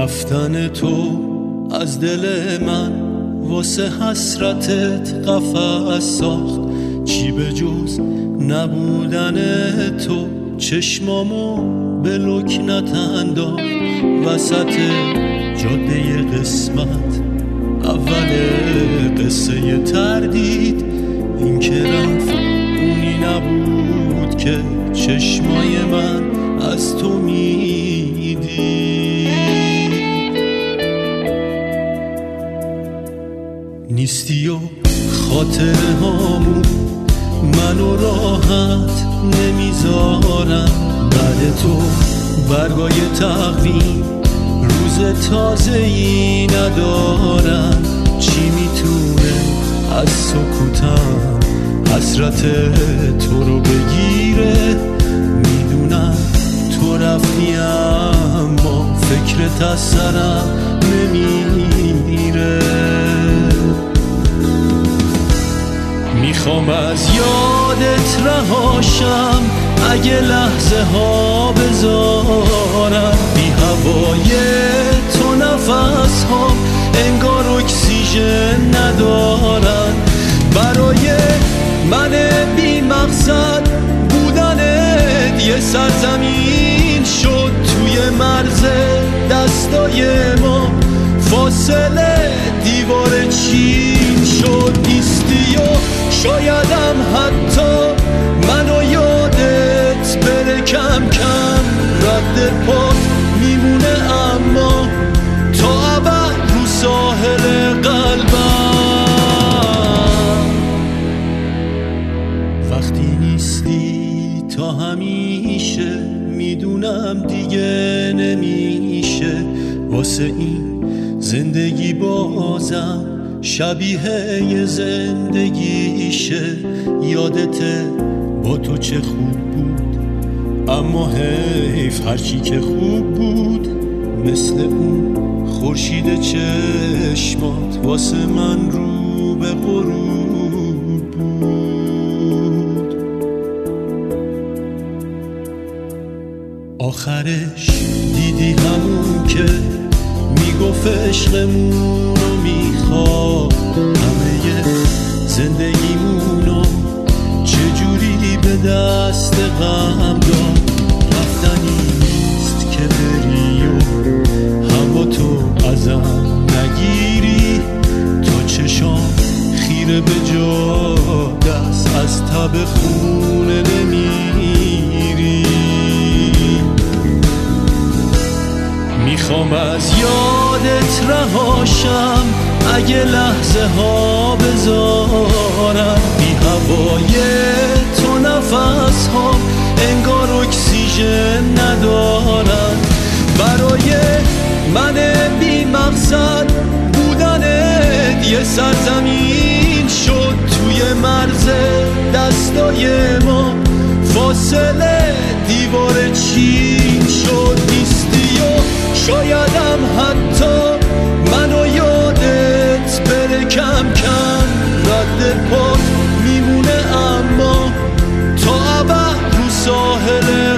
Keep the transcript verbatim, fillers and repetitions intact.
رفتن تو از دل من واسه حسرتت قفس ساخت. چی به جز نبودن تو چشمامو به لکنت انداخت. وسط جاده قسمت اول قصه تردید، این که رفت اونی نبود که چشمای من از تو میدید. نیستی و خاطره هامون منو راحت نمیذارم. بعد تو برگای تقویم روز تازه‌ای ندارم. چی میتونه از سکوتم حسرت تو رو بگیره؟ میدونم تو رفتی اما فکرت از سرم نمیره. میخوام از یادت رهاشم اگه لحظه ها بذارم. بی هوای تو نفس ها انگار اکسیژن ندارن. برای من بی مقصد بودنت یه سرزمین شد توی مرز دستای ما. فاصله دیوار چین شد. نیستی و شایدم حتی منو یادت بره کم کم. رد پات میمونه اما تا ابد رو ساحل قلبم. وقتی نیستی تا همیشه میدونم دیگه نمیشه. واسه این زندگی بازم شبیه یه زندگیشه. یادته با تو چه خوب بود، اما حیف هرچی که خوب بود مثل اون خورشید چشمات واسه من رو به غروب بود. آخرش دیدی همون که میگفت عشقمون رو میخواد. همه زندگیمونو چجوری به دست غم داد. رفتنی نیست که بری و هوا تو ازم نگیری. تا چشام خیره به جا دست از تب خونه نمیری. میخوام از یادت رهاشم اگه لحظه ها بذارم. بی هوای تو نفس ها انگار اکسیژن ندارن. برای من بی مقصد بودنت یه سرزمین شد توی مرز دستای ما. فاصله دیوار چین شد. نیستی و شایدم حتی منو یادت بره کم کم. رد پات میمونه اما تا ابد رو ساحل